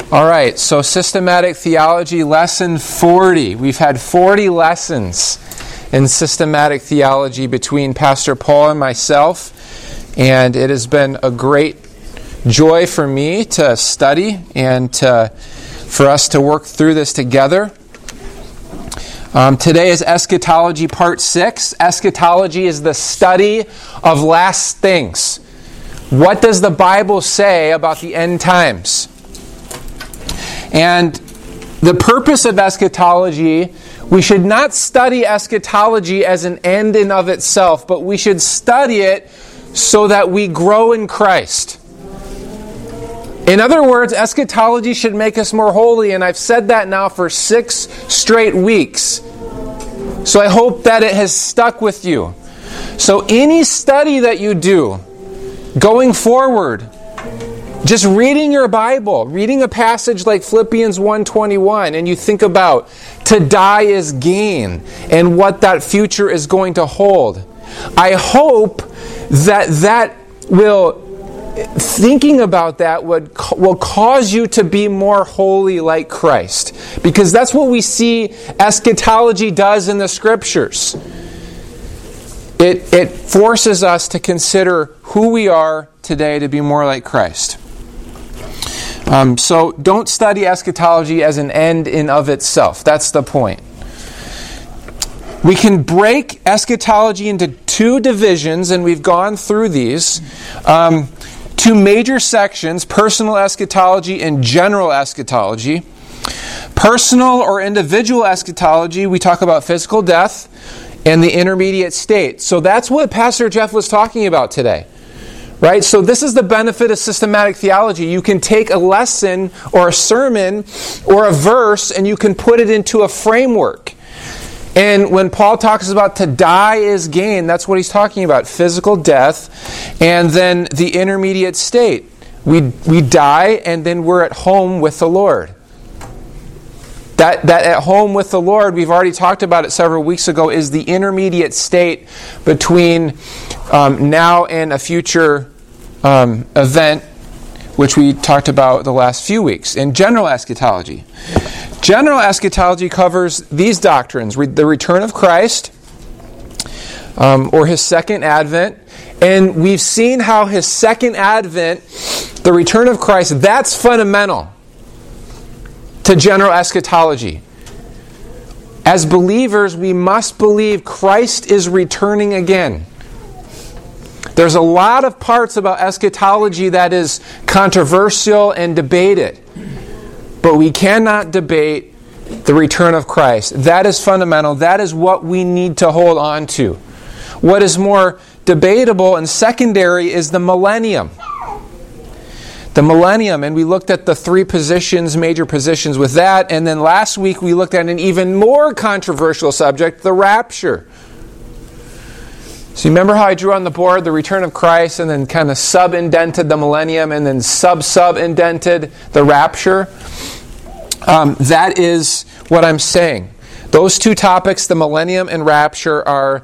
All right, so Systematic Theology, Lesson 40. We've had 40 lessons in Systematic Theology between Pastor Paul and myself, and it has been a great joy for me to study and for us to work through this together. Today is Eschatology Part 6. Eschatology is the study of last things. What does the Bible say about the end times? And the purpose of eschatology, we should not study eschatology as an end in of itself, but we should study it so that we grow in Christ. In other words, eschatology should make us more holy, and I've said that now for 6 straight weeks. So I hope that it has stuck with you. So any study that you do, going forward, just reading your Bible, reading a passage like Philippians 1:21, and you think about to die is gain and what that future is going to hold. I hope that will, thinking about that will cause you to be more holy like Christ. Because that's what we see eschatology does in the Scriptures. It forces us to consider who we are today to be more like Christ. So don't study eschatology as an end in of itself. That's the point. We can break eschatology into 2 divisions, and we've gone through these. 2 major sections, personal eschatology and general eschatology. Personal or individual eschatology, we talk about physical death and the intermediate state. So that's what Pastor Jeff was talking about today. Right? So this is the benefit of systematic theology. You can take a lesson or a sermon or a verse and you can put it into a framework. And when Paul talks about to die is gain, that's what he's talking about. Physical death and then the intermediate state. We die and then we're at home with the Lord. That at home with the Lord, we've already talked about it several weeks ago, is the intermediate state between now and a future event, which we talked about the last few weeks. In general eschatology. General eschatology covers these doctrines: the return of Christ, or His second advent. And we've seen how His second advent, the return of Christ, that's fundamental to general eschatology. As believers, we must believe Christ is returning again. There's a lot of parts about eschatology that is controversial and debated. But we cannot debate the return of Christ. That is fundamental. That is what we need to hold on to. What is more debatable and secondary is the millennium. The millennium, and we looked at the 3 positions, major positions with that, and then last week we looked at an even more controversial subject, the rapture. So you remember how I drew on the board the return of Christ and then kind of sub-indented the millennium and then sub-indented the rapture? That is what I'm saying. Those 2 topics, the millennium and rapture, are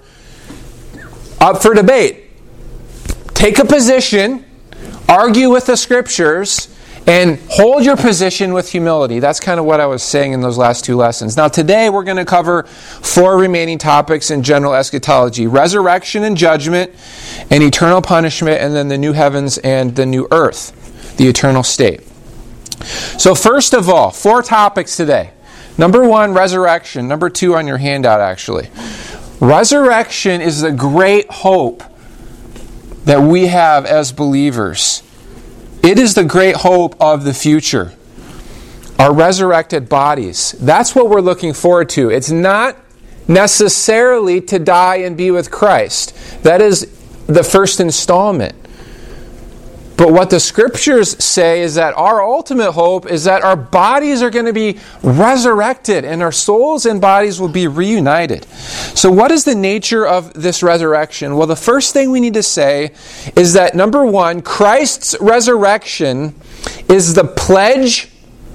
up for debate. Take a position, argue with the Scriptures, and hold your position with humility. That's kind of what I was saying in those last 2 lessons. Now today we're going to cover 4 remaining topics in general eschatology: resurrection and judgment, and eternal punishment, and then the new heavens and the new earth, the eternal state. So first of all, 4 topics today. Number 1, resurrection. Number 2 on your handout, actually. Resurrection is the great hope that we have as believers. It is the great hope of the future. Our resurrected bodies. That's what we're looking forward to. It's not necessarily to die and be with Christ. That is the first installment. But what the Scriptures say is that our ultimate hope is that our bodies are going to be resurrected and our souls and bodies will be reunited. So what is the nature of this resurrection? Well, the first thing we need to say is that, number 1, Christ's resurrection is the pledge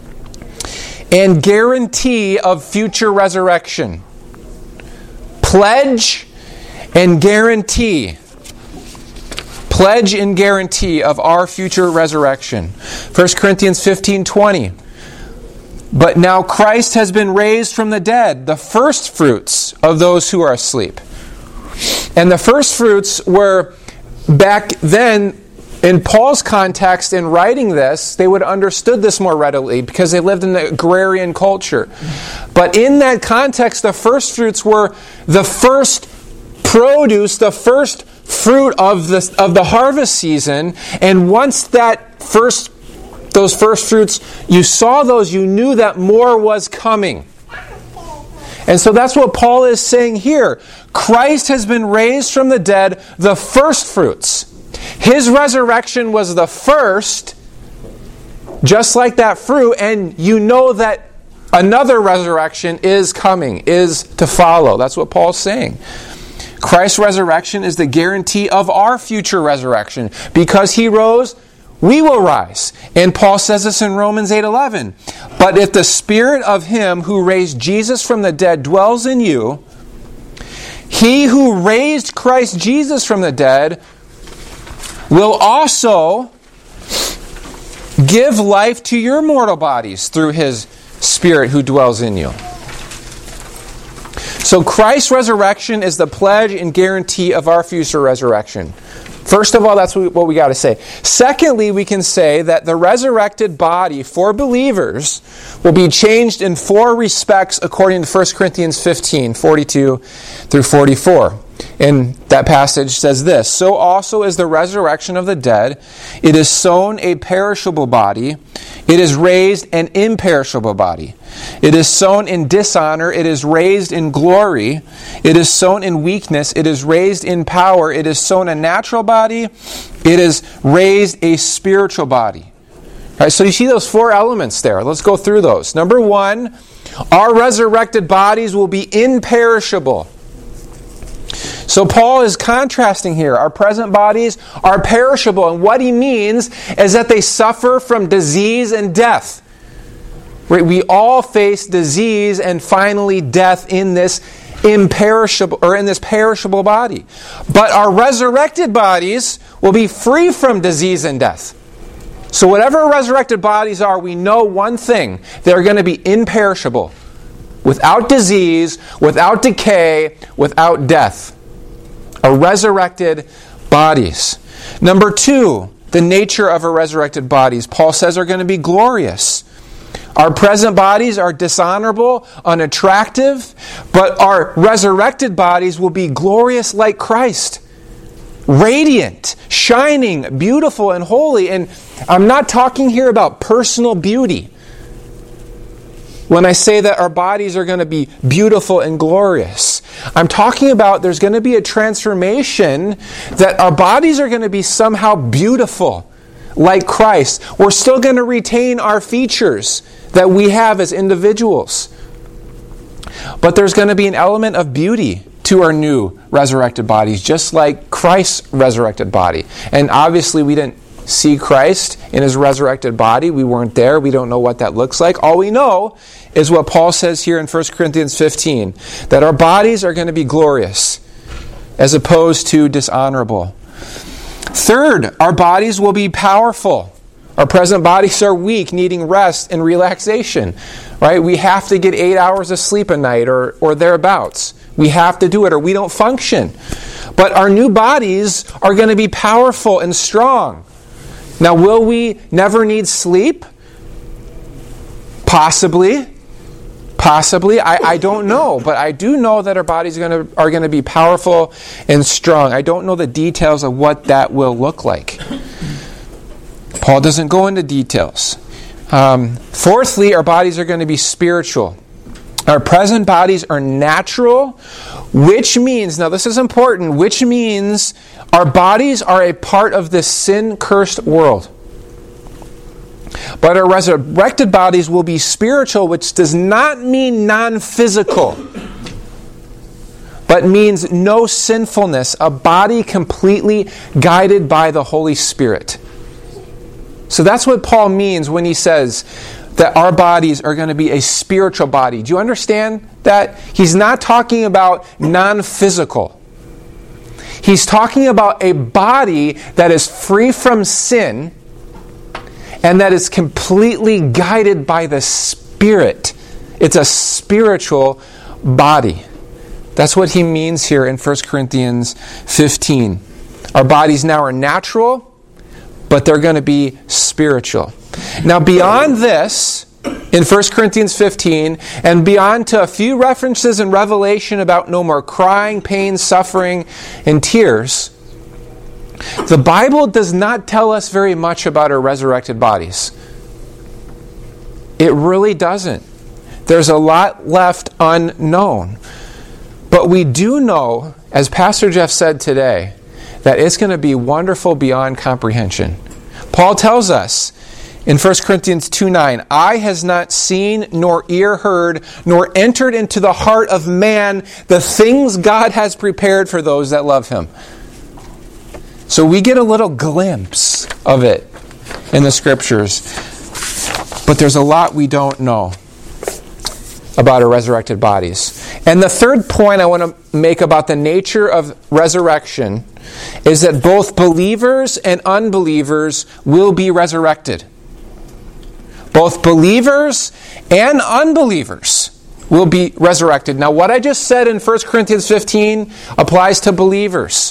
and guarantee of future resurrection. Pledge and guarantee. Pledge and guarantee of our future resurrection. 1 Corinthians 15:20. But now Christ has been raised from the dead, the first fruits of those who are asleep. And the first fruits were, back then, in Paul's context in writing this, they would have understood this more readily because they lived in the agrarian culture. But in that context, the first fruits were the first produce, the first fruit of the harvest season. And once those first fruits, you saw those, you knew that more was coming. And so that's what Paul is saying here. Christ has been raised from the dead, the first fruits. His resurrection was the first, just like that fruit, and you know that another resurrection is coming, is to follow. That's what Paul's saying. Christ's resurrection is the guarantee of our future resurrection. Because He rose, we will rise. And Paul says this in Romans 8:11. But if the Spirit of Him who raised Jesus from the dead dwells in you, He who raised Christ Jesus from the dead will also give life to your mortal bodies through His Spirit who dwells in you. So Christ's resurrection is the pledge and guarantee of our future resurrection. First of all, that's what we got to say. Secondly, we can say that the resurrected body for believers will be changed in 4 respects according to 1 Corinthians 15, 42 through 44. And that passage says this: So also is the resurrection of the dead. It is sown a perishable body. It is raised an imperishable body. It is sown in dishonor. It is raised in glory. It is sown in weakness. It is raised in power. It is sown a natural body. It is raised a spiritual body. All right, so you see those 4 elements there. Let's go through those. Number 1, our resurrected bodies will be imperishable. So Paul is contrasting here. Our present bodies are perishable. And what he means is that they suffer from disease and death. We all face disease and finally death in this imperishable or in this perishable body. But our resurrected bodies will be free from disease and death. So whatever resurrected bodies are, we know one thing: they're going to be imperishable, without disease, without decay, without death. Our resurrected bodies. Number 2, the nature of our resurrected bodies, Paul says, are going to be glorious. Our present bodies are dishonorable, unattractive, but our resurrected bodies will be glorious like Christ. Radiant, shining, beautiful, and holy. And I'm not talking here about personal beauty when I say that our bodies are going to be beautiful and glorious. I'm talking about there's going to be a transformation that our bodies are going to be somehow beautiful, like Christ. We're still going to retain our features that we have as individuals. But there's going to be an element of beauty to our new resurrected bodies, just like Christ's resurrected body. And obviously we didn't see Christ in His resurrected body. We weren't there. We don't know what that looks like. All we know is what Paul says here in 1 Corinthians 15, that our bodies are going to be glorious as opposed to dishonorable. Third, our bodies will be powerful. Our present bodies are weak, needing rest and relaxation. Right? We have to get 8 hours of sleep a night or thereabouts. We have to do it or we don't function. But our new bodies are going to be powerful and strong. Now, will we never need sleep? Possibly. I don't know. But I do know that our bodies are going to be powerful and strong. I don't know the details of what that will look like. Paul doesn't go into details. Fourthly, our bodies are going to be spiritual. Our present bodies are natural, which means, now this is important, which means our bodies are a part of this sin-cursed world. But our resurrected bodies will be spiritual, which does not mean non-physical, but means no sinfulness, a body completely guided by the Holy Spirit. So that's what Paul means when he says that our bodies are going to be a spiritual body. Do you understand that? He's not talking about non-physical. He's talking about a body that is free from sin and that is completely guided by the spirit. It's a spiritual body. That's what he means here in 1 Corinthians 15. Our bodies now are natural, but they're going to be spiritual. Now, beyond this, in 1 Corinthians 15, and beyond to a few references in Revelation about no more crying, pain, suffering, and tears, the Bible does not tell us very much about our resurrected bodies. It really doesn't. There's a lot left unknown. But we do know, as Pastor Jeff said today, that it's going to be wonderful beyond comprehension. Paul tells us in 1 Corinthians 2:9, "Eye has not seen, nor ear heard, nor entered into the heart of man the things God has prepared for those that love Him." So we get a little glimpse of it in the Scriptures. But there's a lot we don't know about our resurrected bodies. And the third point I want to make about the nature of resurrection is that both believers and unbelievers will be resurrected. Both believers and unbelievers will be resurrected. Now, what I just said in 1 Corinthians 15 applies to believers.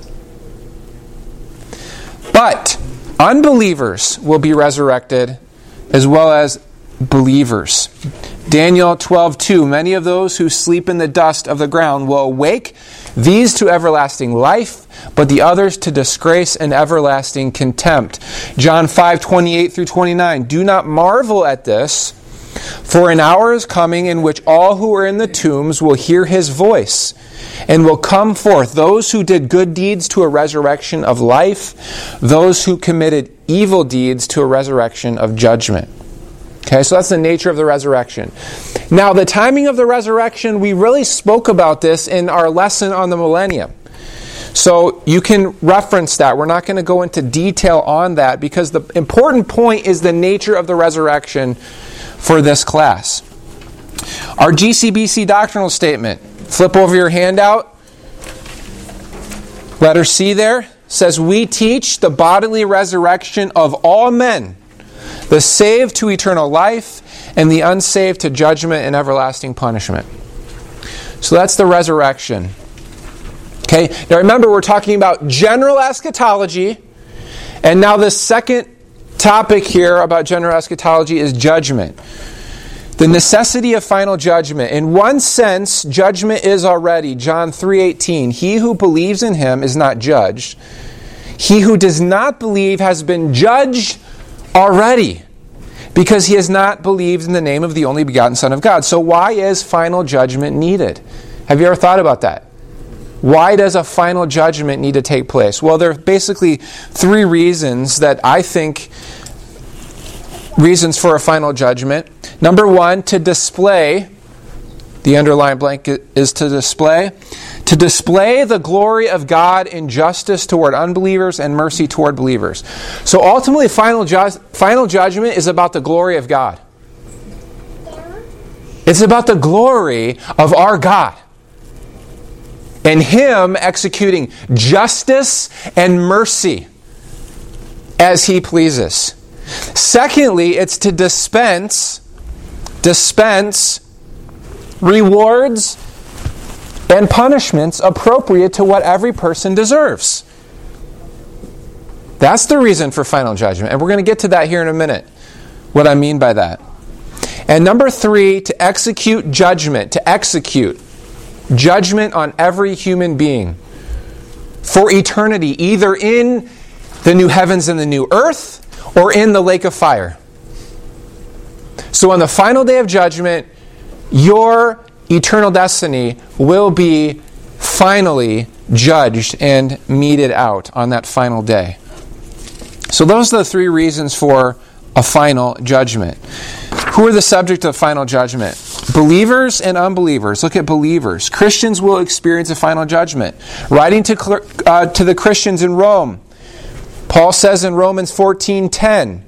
But unbelievers will be resurrected as well as believers. Daniel 12:2, "Many of those who sleep in the dust of the ground will awake, these to everlasting life, but the others to disgrace and everlasting contempt." John 5:28 through 29, "Do not marvel at this, for an hour is coming in which all who are in the tombs will hear His voice, and will come forth, those who did good deeds to a resurrection of life, those who committed evil deeds to a resurrection of judgment." Okay, so that's the nature of the resurrection. Now, the timing of the resurrection, we really spoke about this in our lesson on the millennium. So you can reference that. We're not going to go into detail on that because the important point is the nature of the resurrection for this class. Our GCBC doctrinal statement. Flip over your handout. Letter C there says, "We teach the bodily resurrection of all men, the saved to eternal life, and the unsaved to judgment and everlasting punishment." So that's the resurrection. Okay, now remember we're talking about general eschatology, and now the second topic here about general eschatology is judgment. The necessity of final judgment. In one sense, judgment is already. John 3:18, "He who believes in Him is not judged. He who does not believe has been judged already, because he has not believed in the name of the only begotten Son of God." So why is final judgment needed? Have you ever thought about that? Why does a final judgment need to take place? Well, there are basically three reasons that I think reasons for a final judgment. Number one, to display, the underlined blank is to display the glory of God in justice toward unbelievers and mercy toward believers. So ultimately, final judgment is about the glory of God. It's about the glory of our God and Him executing justice and mercy as He pleases. Secondly, it's to dispense rewards and punishments appropriate to what every person deserves. That's the reason for final judgment. And we're going to get to that here in a minute, what I mean by that. And number three, to execute judgment on every human being for eternity, either in the new heavens and the new earth or in the lake of fire. So on the final day of judgment, your eternal destiny will be finally judged and meted out on that final day. So those are the three reasons for a final judgment. Who are the subject of final judgment? Believers and unbelievers. Look at believers. Christians will experience a final judgment. Writing to the Christians in Rome, Paul says in Romans 14:10,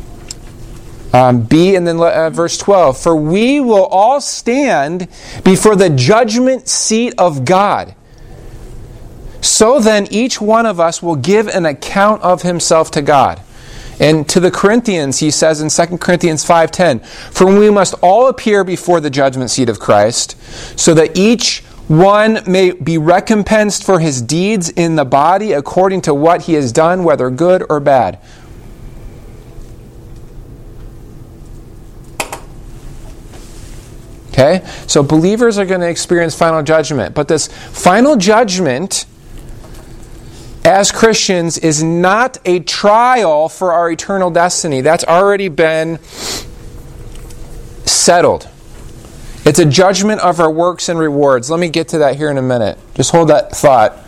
B and then verse 12, "For we will all stand before the judgment seat of God. So then each one of us will give an account of himself to God." And to the Corinthians, he says in 2 Corinthians 5:10, "For we must all appear before the judgment seat of Christ, so that each one may be recompensed for his deeds in the body according to what he has done, whether good or bad." Okay? So believers are going to experience final judgment. But this final judgment, as Christians, is not a trial for our eternal destiny. That's already been settled. It's a judgment of our works and rewards. Let me get to that here in a minute. Just hold that thought.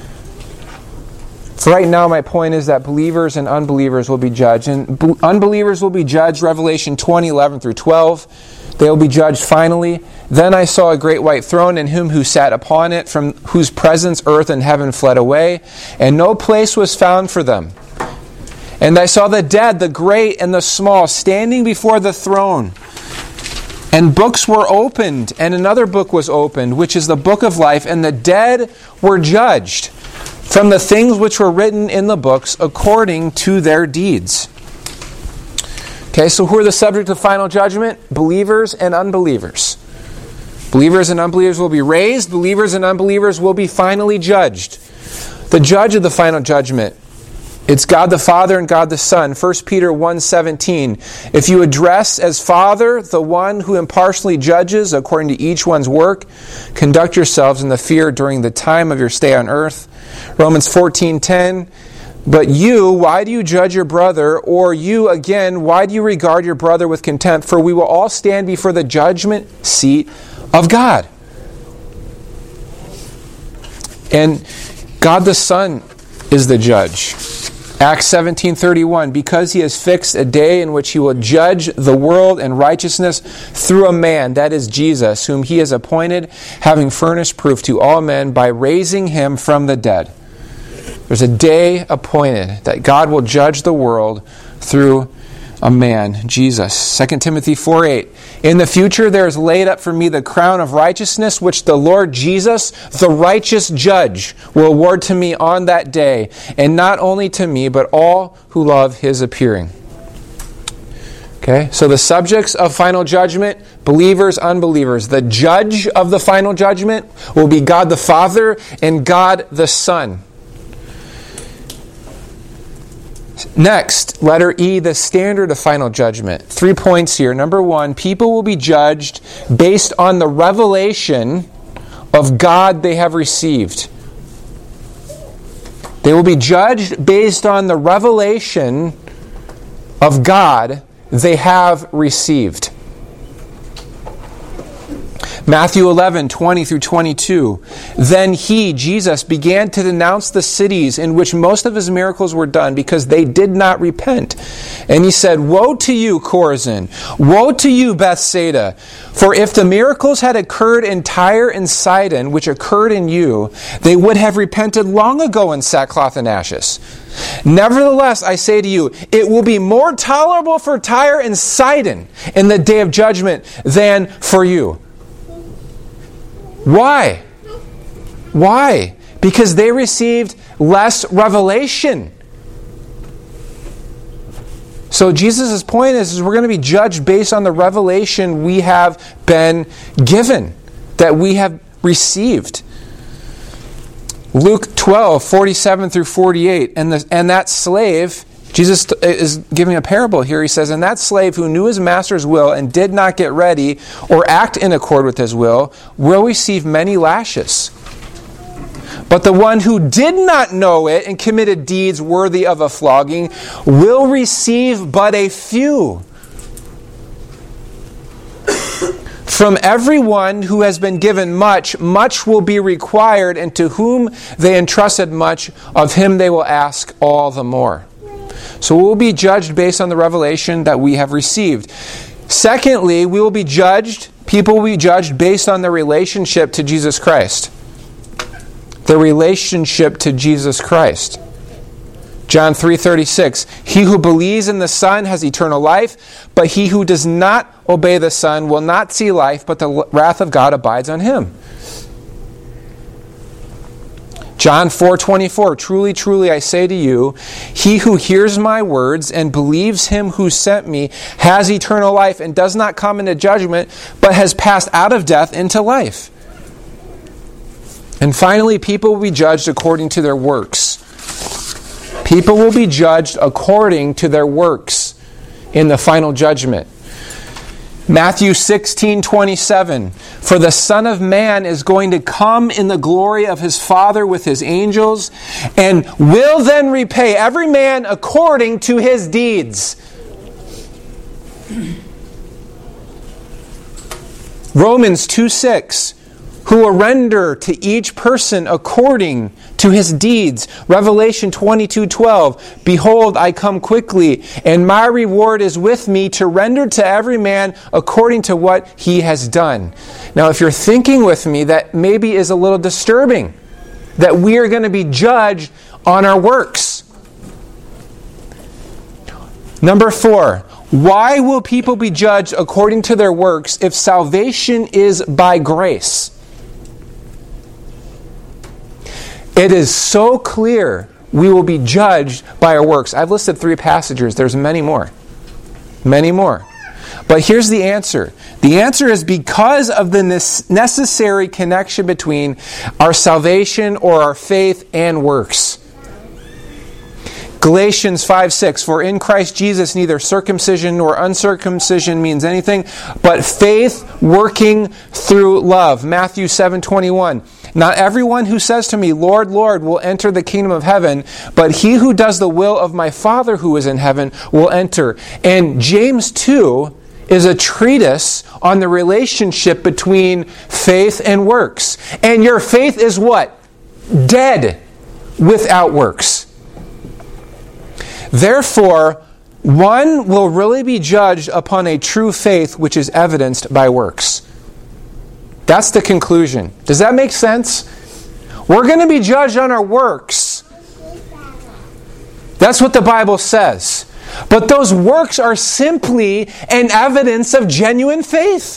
For right now, my point is that believers and unbelievers will be judged. And unbelievers will be judged, Revelation 20:11 through 12. They will be judged finally. "Then I saw a great white throne, and him who sat upon it, from whose presence earth and heaven fled away, and no place was found for them. And I saw the dead, the great and the small, standing before the throne. And books were opened, and another book was opened, which is the book of life, and the dead were judged from the things which were written in the books according to their deeds." Okay, so who are the subject of final judgment? Believers and unbelievers. Believers and unbelievers will be raised. Believers and unbelievers will be finally judged. The judge of the final judgment, it's God the Father and God the Son. 1 Peter 1:17. "If you address as Father the one who impartially judges according to each one's work, conduct yourselves in the fear during the time of your stay on earth." Romans 14:10. "But you, why do you judge your brother? Or you, again, why do you regard your brother with contempt? For we will all stand before the judgment seat of God." And God the Son is the judge. Acts 17:31, "Because he has fixed a day in which he will judge the world in righteousness through a man, that is Jesus, whom he has appointed, having furnished proof to all men by raising him from the dead." There's a day appointed that God will judge the world through a man, Jesus. 2 Timothy 4:8. "In the future there is laid up for me the crown of righteousness, which the Lord Jesus, the righteous judge, will award to me on that day, and not only to me, but all who love his appearing." Okay, so the subjects of final judgment, believers, unbelievers. The judge of the final judgment will be God the Father and God the Son. Next, letter E, the standard of final judgment. 3 points here. Number one, people will be judged based on the revelation of God they have received. They will be judged based on the revelation of God they have received. Matthew 11:20 through 22. "Then he," Jesus, "began to denounce the cities in which most of his miracles were done, because they did not repent. And he said, 'Woe to you, Chorazin! Woe to you, Bethsaida! For if the miracles had occurred in Tyre and Sidon, which occurred in you, they would have repented long ago in sackcloth and ashes. Nevertheless, I say to you, it will be more tolerable for Tyre and Sidon in the day of judgment than for you.'" Why? Why? Because they received less revelation. So Jesus' point is we're going to be judged based on the revelation we have been given, that we have received. Luke 12:47 through 48, and that slave, Jesus is giving a parable here. He says, "And that slave who knew his master's will and did not get ready or act in accord with his will receive many lashes. But the one who did not know it and committed deeds worthy of a flogging will receive but a few. From everyone who has been given much, much will be required, and to whom they entrusted much, of him they will ask all the more." So we'll be judged based on the revelation that we have received. Secondly, people will be judged based on their relationship to Jesus Christ. The relationship to Jesus Christ. John 3:36, "He who believes in the Son has eternal life, but he who does not obey the Son will not see life, but the wrath of God abides on him." John 4:24, truly, truly, I say to you, he who hears my words and believes him who sent me has eternal life and does not come into judgment, but has passed out of death into life. And finally, people will be judged according to their works. People will be judged according to their works in the final judgment. Matthew 16:27, for the Son of Man is going to come in the glory of his Father with his angels, and will then repay every man according to his deeds. Romans 2:6, who will render to each person according to his deeds. Revelation 22:12, behold, I come quickly, and my reward is with me to render to every man according to what he has done. Now, if you're thinking with me, that maybe is a little disturbing, that we are going to be judged on our works. Number 4, why will people be judged according to their works if salvation is by grace? It is so clear we will be judged by our works. I've listed 3 passages. There's many more. Many more. But here's the answer. The answer is because of the necessary connection between our salvation or our faith and works. Galatians 5:6, for in Christ Jesus neither circumcision nor uncircumcision means anything, but faith working through love. Matthew 7:21, not everyone who says to me, Lord, Lord, will enter the kingdom of heaven, but he who does the will of my Father who is in heaven will enter. And James 2 is a treatise on the relationship between faith and works. And your faith is what? Dead without works. Therefore, one will really be judged upon a true faith which is evidenced by works. That's the conclusion. Does that make sense? We're going to be judged on our works. That's what the Bible says. But those works are simply an evidence of genuine faith.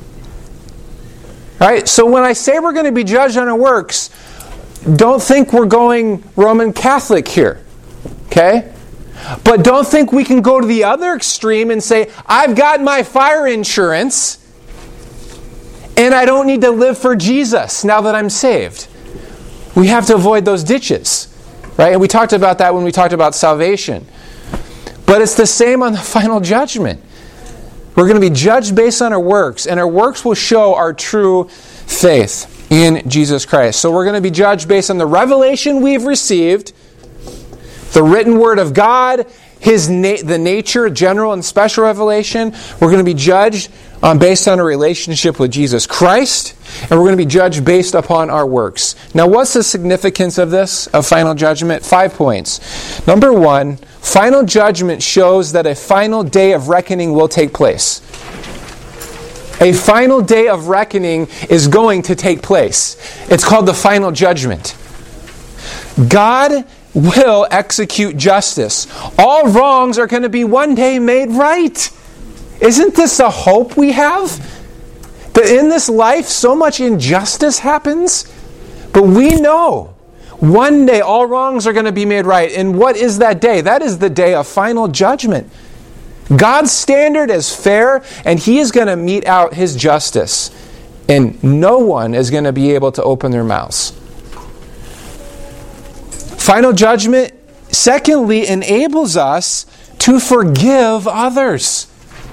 All right? So when I say we're going to be judged on our works, don't think we're going Roman Catholic here. Okay? But don't think we can go to the other extreme and say, I've got my fire insurance and I don't need to live for Jesus now that I'm saved. We have to avoid those ditches. Right? And we talked about that when we talked about salvation. But it's the same on the final judgment. We're going to be judged based on our works, and our works will show our true faith in Jesus Christ. So we're going to be judged based on the revelation we've received, the written word of God, the nature, general and special revelation. We're going to be judged based on a relationship with Jesus Christ, and we're going to be judged based upon our works. Now, what's the significance of this, of final judgment? 5 points. Number 1, final judgment shows that a final day of reckoning will take place. A final day of reckoning is going to take place. It's called the final judgment. God will execute justice. All wrongs are going to be one day made right. Isn't this a hope we have? That in this life so much injustice happens, but we know one day all wrongs are going to be made right. And what is that day? That is the day of final judgment. God's standard is fair, and He is going to mete out His justice. And no one is going to be able to open their mouths. Final judgment, secondly, enables us to forgive others.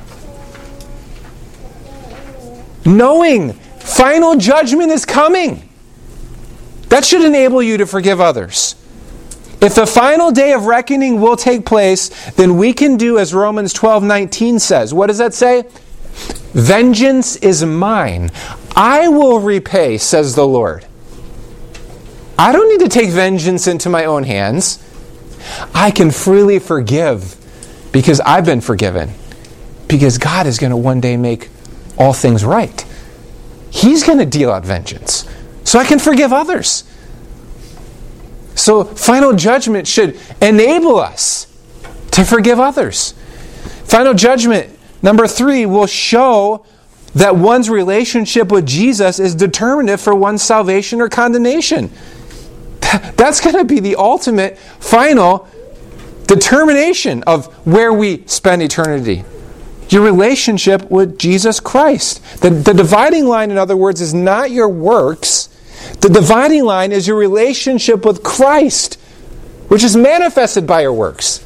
Knowing final judgment is coming, that should enable you to forgive others. If the final day of reckoning will take place, then we can do as Romans 12:19 says. What does that say? Vengeance is mine. I will repay, says the Lord. I don't need to take vengeance into my own hands. I can freely forgive because I've been forgiven. Because God is going to one day make all things right. He's going to deal out vengeance. So I can forgive others. So final judgment should enable us to forgive others. Final judgment, number 3, will show that one's relationship with Jesus is determinative for one's salvation or condemnation. That's going to be the ultimate, final determination of where we spend eternity. Your relationship with Jesus Christ. The dividing line, in other words, is not your works. The dividing line is your relationship with Christ, which is manifested by your works.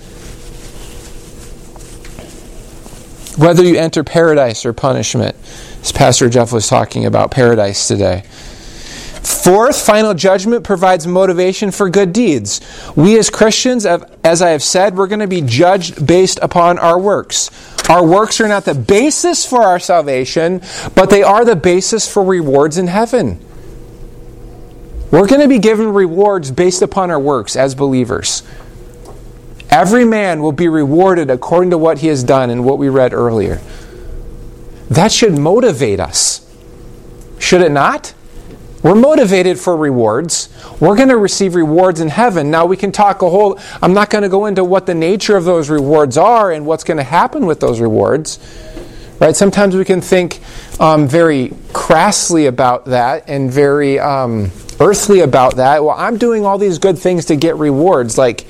Whether you enter paradise or punishment, as Pastor Jeff was talking about paradise today. Fourth, final judgment provides motivation for good deeds. We as Christians, as I have said, we're going to be judged based upon our works. Our works are not the basis for our salvation, but they are the basis for rewards in heaven. We're going to be given rewards based upon our works as believers. Every man will be rewarded according to what he has done and what we read earlier. That should motivate us. Should it not? We're motivated for rewards. We're going to receive rewards in heaven. Now we can talk I'm not going to go into what the nature of those rewards are and what's going to happen with those rewards. Right? Sometimes we can think very crassly about that and very earthly about that. Well, I'm doing all these good things to get rewards, like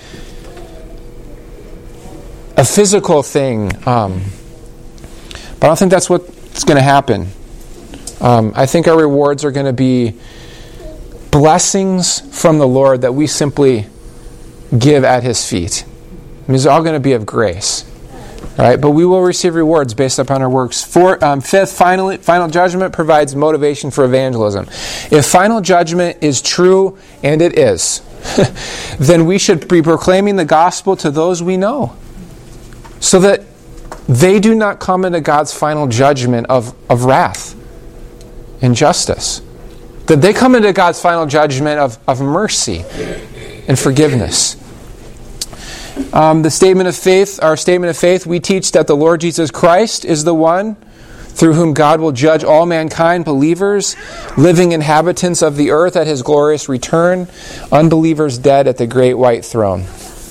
a physical thing. But I don't think that's what's going to happen. I think our rewards are going to be blessings from the Lord that we simply give at His feet. It's all going to be of grace. All right, but we will receive rewards based upon our works. Fifth, final judgment provides motivation for evangelism. If final judgment is true, and it is, then we should be proclaiming the gospel to those we know, so that they do not come into God's final judgment of wrath and justice. That they come into God's final judgment of mercy and forgiveness. Our statement of faith, we teach that the Lord Jesus Christ is the one through whom God will judge all mankind, believers, living inhabitants of the earth at His glorious return, unbelievers dead at the great white throne.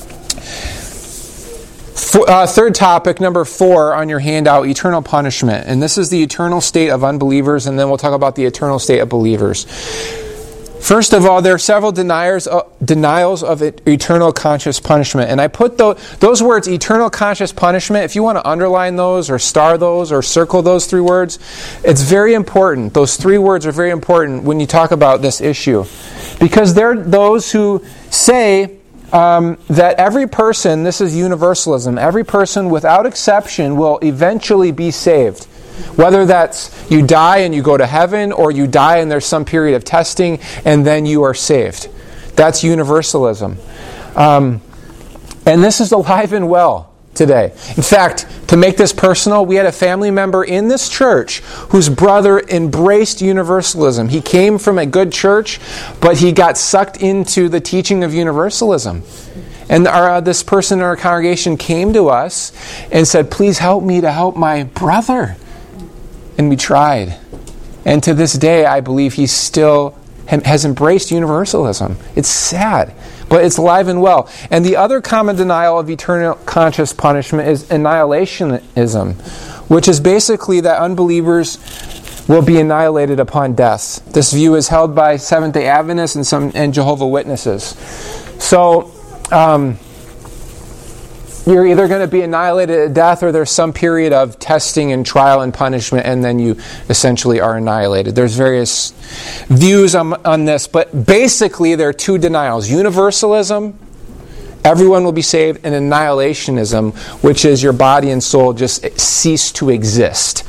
Third topic, number 4 on your handout, eternal punishment. And this is the eternal state of unbelievers, and then we'll talk about the eternal state of believers. First of all, there are several denials of eternal conscious punishment. And I put those words, eternal conscious punishment, if you want to underline those or star those or circle those 3 words, it's very important. Those 3 words are very important when you talk about this issue. Because there are those who say that every person, this is universalism, every person without exception will eventually be saved. Whether that's you die and you go to heaven, or you die and there's some period of testing and then you are saved. That's universalism. And this is alive and well today. In fact, to make this personal, we had a family member in this church whose brother embraced universalism. He came from a good church, but he got sucked into the teaching of universalism. And this person in our congregation came to us and said, "Please help me to help my brother." And we tried. And to this day, I believe he still has embraced universalism. It's sad, but it's alive and well. And the other common denial of eternal conscious punishment is annihilationism, which is basically that unbelievers will be annihilated upon death. This view is held by Seventh-day Adventists and Jehovah's Witnesses. So, you're either going to be annihilated at death, or there's some period of testing and trial and punishment, and then you essentially are annihilated. There's various views on this, but basically there are 2 denials. Universalism, everyone will be saved, and annihilationism, which is your body and soul just cease to exist.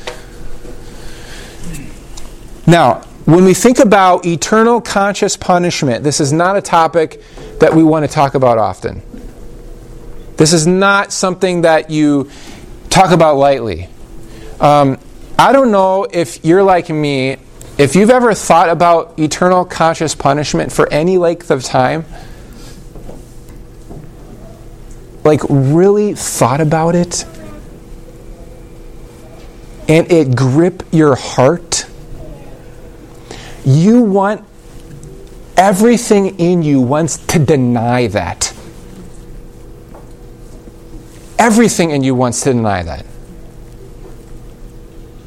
Now, when we think about eternal conscious punishment, this is not a topic that we want to talk about often. This is not something that you talk about lightly. I don't know if you're like me, if you've ever thought about eternal conscious punishment for any length of time. Like, really thought about it. And it gripped your heart. You want, everything in you wants to deny that. Everything in you wants to deny that.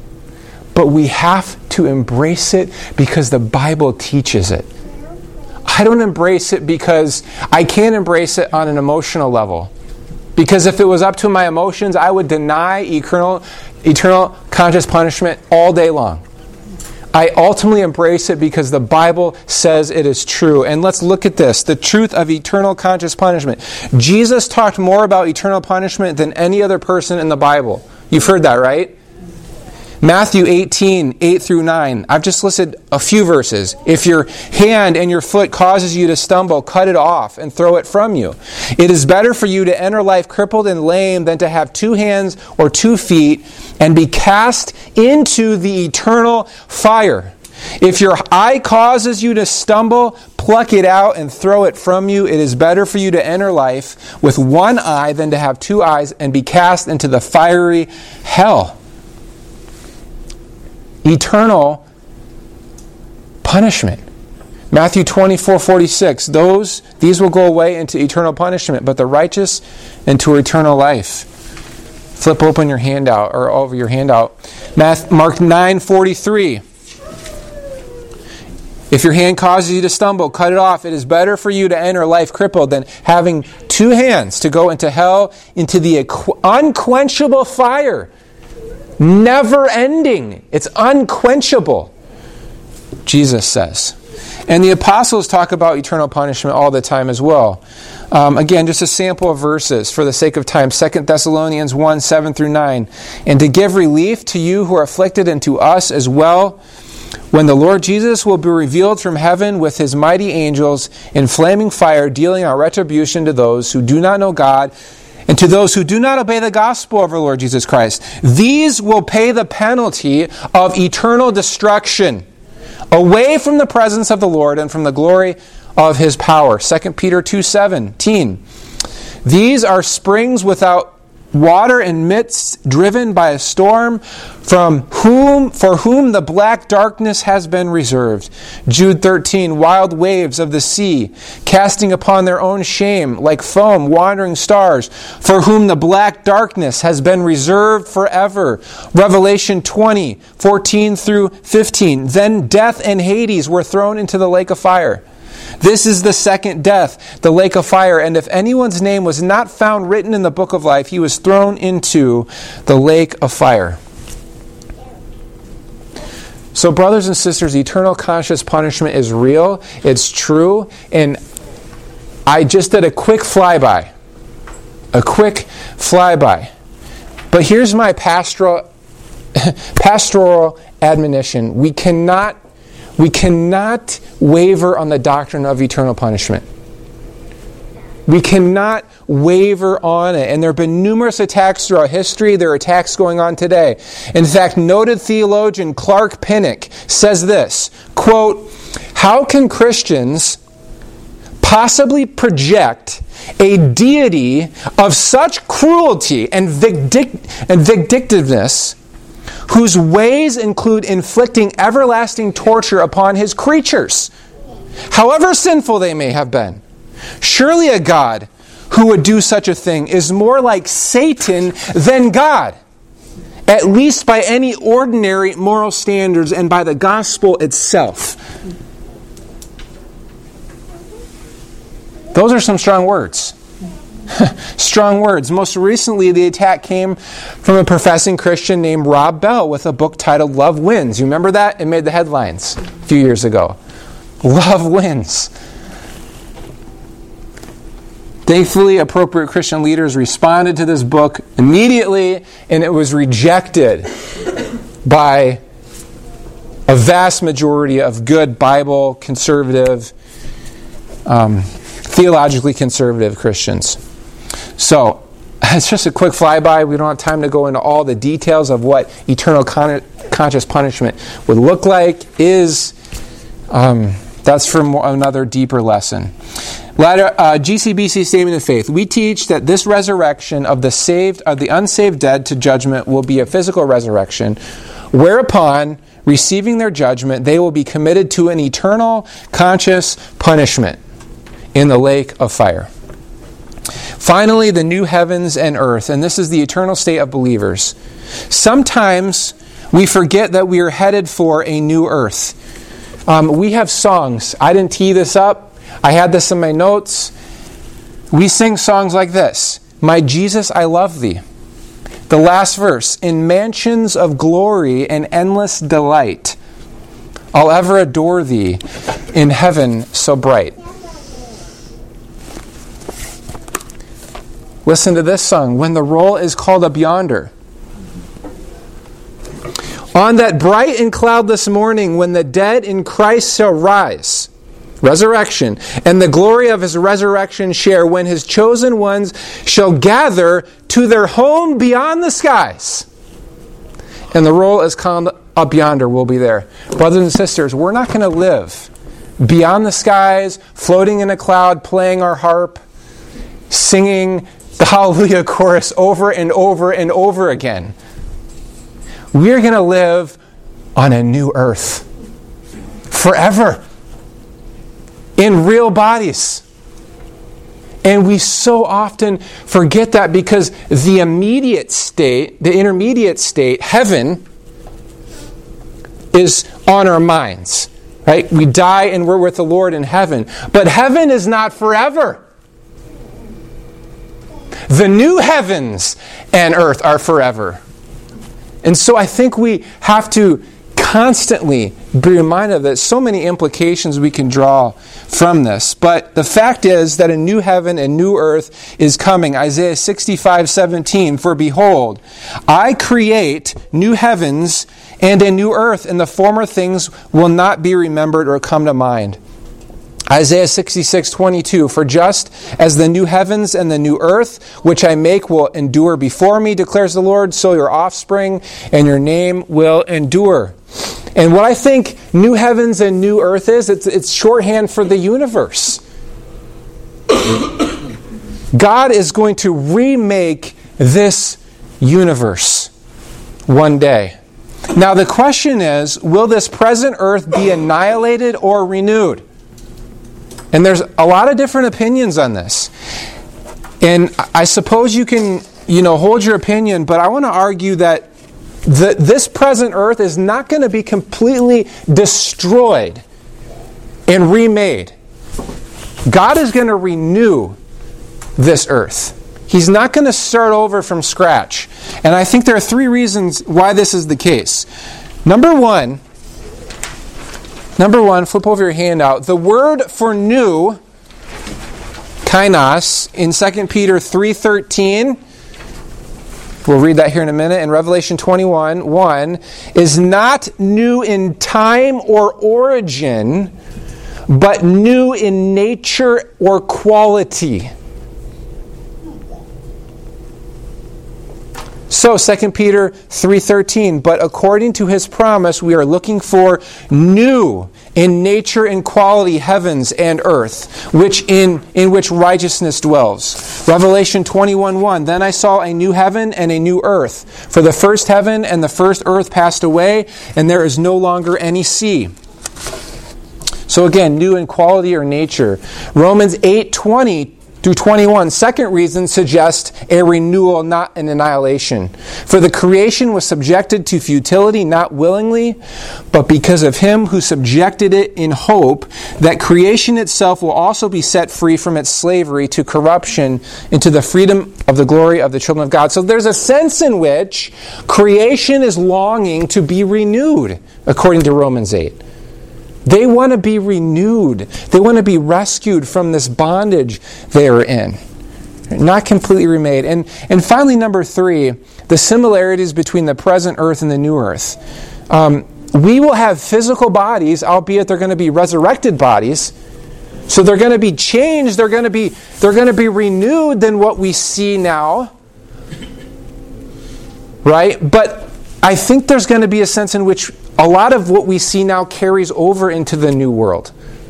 But we have to embrace it because the Bible teaches it. I don't embrace it because I can't embrace it on an emotional level. Because if it was up to my emotions, I would deny eternal conscious punishment all day long. I ultimately embrace it because the Bible says it is true. And let's look at this, the truth of eternal conscious punishment. Jesus talked more about eternal punishment than any other person in the Bible. You've heard that, right? Matthew 18, 8 through 9. I've just listed a few verses. If your hand and your foot causes you to stumble, cut it off and throw it from you. It is better for you to enter life crippled and lame than to have 2 hands or 2 feet and be cast into the eternal fire. If your eye causes you to stumble, pluck it out and throw it from you. It is better for you to enter life with 1 eye than to have 2 eyes and be cast into the fiery hell. Eternal punishment. Matthew 24:46. These will go away into eternal punishment, but the righteous into eternal life. Flip open your handout or over your handout. Mark 9:43. If your hand causes you to stumble, cut it off. It is better for you to enter life crippled than having 2 hands to go into hell, into the unquenchable fire. Never ending. It's unquenchable, Jesus says. And the apostles talk about eternal punishment all the time as well. Again, just a sample of verses for the sake of time. 2 Thessalonians 1, 7 through 9. And to give relief to you who are afflicted and to us as well, when the Lord Jesus will be revealed from heaven with his mighty angels in flaming fire, dealing out retribution to those who do not know God, and to those who do not obey the gospel of our Lord Jesus Christ. These will pay the penalty of eternal destruction, away from the presence of the Lord and from the glory of his power. 2 Peter 2:17. These are springs without water and mists, driven by a storm, for whom the black darkness has been reserved. Jude 13, wild waves of the sea, casting upon their own shame, like foam, wandering stars, for whom the black darkness has been reserved forever. Revelation 20, 14 through 15. Then death and Hades were thrown into the lake of fire. This is the second death, the lake of fire. And if anyone's name was not found written in the book of life, he was thrown into the lake of fire. So, brothers and sisters, eternal conscious punishment is real. It's true. And I just did a quick flyby. But here's my pastoral admonition. We cannot waver on the doctrine of eternal punishment. We cannot waver on it. And there have been numerous attacks throughout history. There are attacks going on today. In fact, noted theologian Clark Pinnock says this, quote, "How can Christians possibly project a deity of such cruelty and vindictiveness whose ways include inflicting everlasting torture upon his creatures, however sinful they may have been? Surely a God who would do such a thing is more like Satan than God, at least by any ordinary moral standards and by the gospel itself." Those are some strong words. Strong words. Most recently, the attack came from a professing Christian named Rob Bell with a book titled Love Wins. You remember that? It made the headlines a few years ago. Love wins. Thankfully, appropriate Christian leaders responded to this book immediately, and it was rejected by a vast majority of good Bible conservative, theologically conservative Christians. So, it's just a quick flyby. We don't have time to go into all the details of what eternal conscious punishment would look like. That's for another deeper lesson. GCBC Statement of Faith. We teach that this resurrection of the unsaved dead to judgment will be a physical resurrection, whereupon, receiving their judgment, they will be committed to an eternal conscious punishment in the lake of fire. Finally, the new heavens and earth, and this is the eternal state of believers. Sometimes we forget that we are headed for a new earth. We have songs. I didn't tee this up. I had this in my notes. We sing songs like this. My Jesus, I love thee. The last verse, in mansions of glory and endless delight, I'll ever adore thee in heaven so bright. Listen to this song, when the roll is called up yonder. On that bright and cloudless morning, when the dead in Christ shall rise, resurrection, and the glory of his resurrection share, when his chosen ones shall gather to their home beyond the skies. And the roll is called up yonder, will be there. Brothers and sisters, we're not going to live beyond the skies, floating in a cloud, playing our harp, singing the Hallelujah chorus over and over and over again. We're going to live on a new earth forever in real bodies. And we so often forget that because the immediate state, the intermediate state, heaven, is on our minds. Right? We die and we're with the Lord in heaven. But heaven is not forever. The new heavens and earth are forever. And so I think we have to constantly be reminded that so many implications we can draw from this. But the fact is that a new heaven and new earth is coming. Isaiah 65:17, for behold, I create new heavens and a new earth, and the former things will not be remembered or come to mind. Isaiah 66:22, for just as the new heavens and the new earth, which I make, will endure before me, declares the Lord, so your offspring and your name will endure. And what I think new heavens and new earth is, it's shorthand for the universe. God is going to remake this universe one day. Now the question is, will this present earth be annihilated or renewed? And there's a lot of different opinions on this. And I suppose you can, hold your opinion, but I want to argue that this present earth is not going to be completely destroyed and remade. God is going to renew this earth. He's not going to start over from scratch. And I think there are 3 reasons why this is the case. Number one, flip over your handout. The word for new, kainos, in 2 Peter 3:13, we'll read that here in a minute, in Revelation 21:1, is not new in time or origin, but new in nature or quality. So 2 Peter 3:13, but according to his promise, we are looking for new in nature and quality heavens and earth, in which righteousness dwells. Revelation 21:1, then I saw a new heaven and a new earth, for the first heaven and the first earth passed away, and there is no longer any sea. So again, new in quality or nature. Romans 8:20 through 21, second reason, suggests a renewal, not an annihilation. For the creation was subjected to futility, not willingly, but because of him who subjected it in hope that creation itself will also be set free from its slavery to corruption into the freedom of the glory of the children of God. So there's a sense in which creation is longing to be renewed, according to Romans 8. They want to be renewed. They want to be rescued from this bondage they are in. Not completely remade. And finally, number 3, the similarities between the present earth and the new earth. We will have physical bodies, albeit they're going to be resurrected bodies. So they're going to be changed. They're going to be renewed than what we see now. Right? But I think there's going to be a sense in which a lot of what we see now carries over into the new world.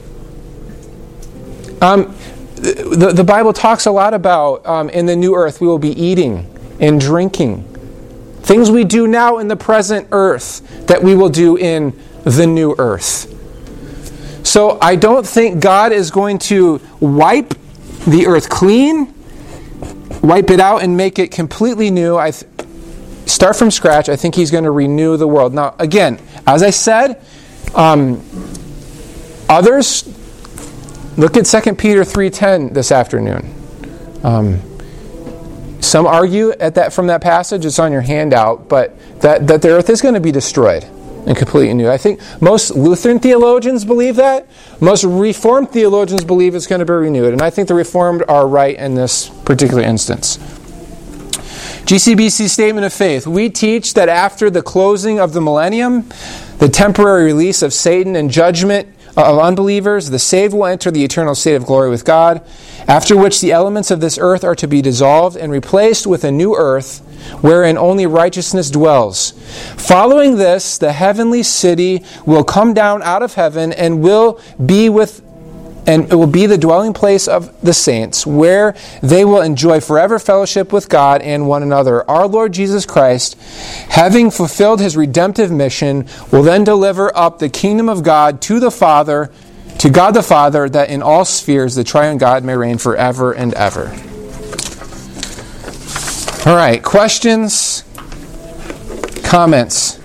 The Bible talks a lot about in the new earth we will be eating and drinking. Things we do now in the present earth that we will do in the new earth. So I don't think God is going to wipe the earth clean, wipe it out and make it completely new. Start from scratch. I think he's going to renew the world. Now, again, as I said, others Look at 2 Peter 3:10 this afternoon. Some argue from that passage, it's on your handout, but that the earth is going to be destroyed and completely new. I think most Lutheran theologians believe that. Most Reformed theologians believe it's going to be renewed. And I think the Reformed are right in this particular instance. GCBC Statement of Faith. We teach that after the closing of the millennium, the temporary release of Satan and judgment of unbelievers, the saved will enter the eternal state of glory with God, after which the elements of this earth are to be dissolved and replaced with a new earth wherein only righteousness dwells. Following this, the heavenly city will come down out of heaven and it will be the dwelling place of the saints, where they will enjoy forever fellowship with God and one another. Our Lord Jesus Christ, having fulfilled his redemptive mission, will then deliver up the kingdom of God to God the Father, that in all spheres the triune God may reign forever and ever. All right, questions, comments?